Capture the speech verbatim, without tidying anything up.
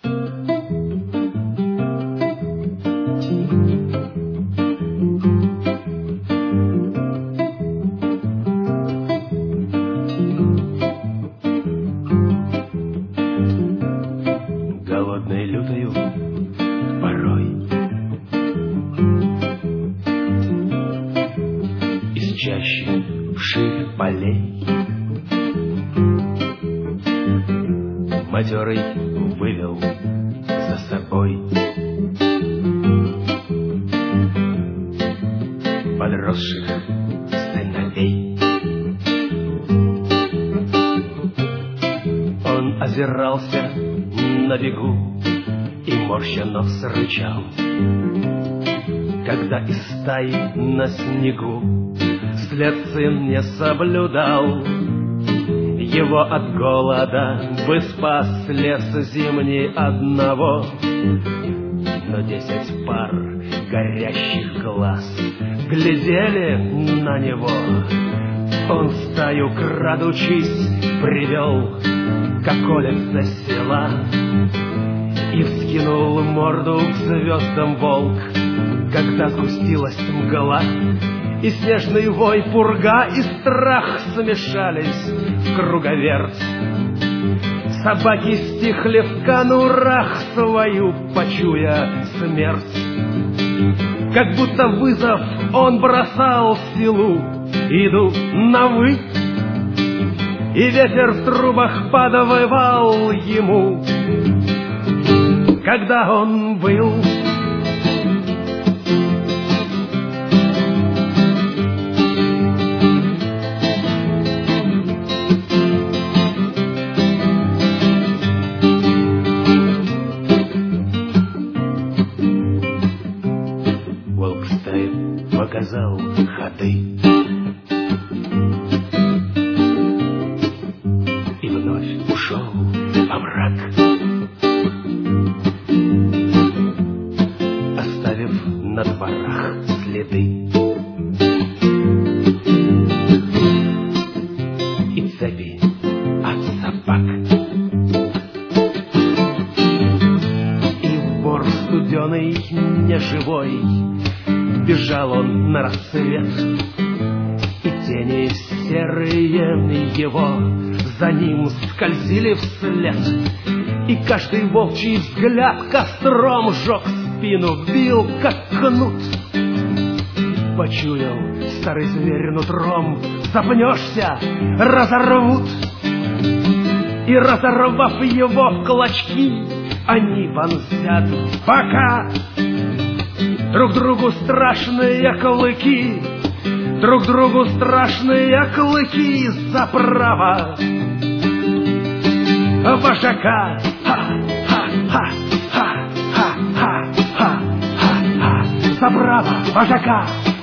Голодной лютою порой из чащи вширь полей матерый вывел за собой подросших сыновей. Он озирался на бегу и морща нос рычал, когда из стаи на снегу след сын не соблюдал. Его от голода бы спас лес зимний одного, но десять пар горящих глаз глядели на него. Он стаю, крадучись, привел к околице села и вскинул морду к звездам волк, когда сгустилась мгла, и снежный вой, пурга и страх смешались в круговерть. Собаки стихли в конурах свою, почуя смерть. Как будто вызов он бросал силу, иду на вы, и ветер в трубах подвывал ему, когда он выл. Волк стаи показал ходы и вновь ушел во мрак, оставив на дворах следы и цепи от собак. И вор студеный, неживой, бежал он на рассвет, и тени серые его за ним скользили вслед. И каждый волчий взгляд костром жег спину, бил, как кнут. Почуял старый зверь нутром, запнешься, разорвут. И, разорвав его в клочки, они вонзят в бока друг другу страшные клыки, друг другу страшные клыки за право вожака. Ха-ха-ха-ха-ха-ха-ха-ха, за право вожака.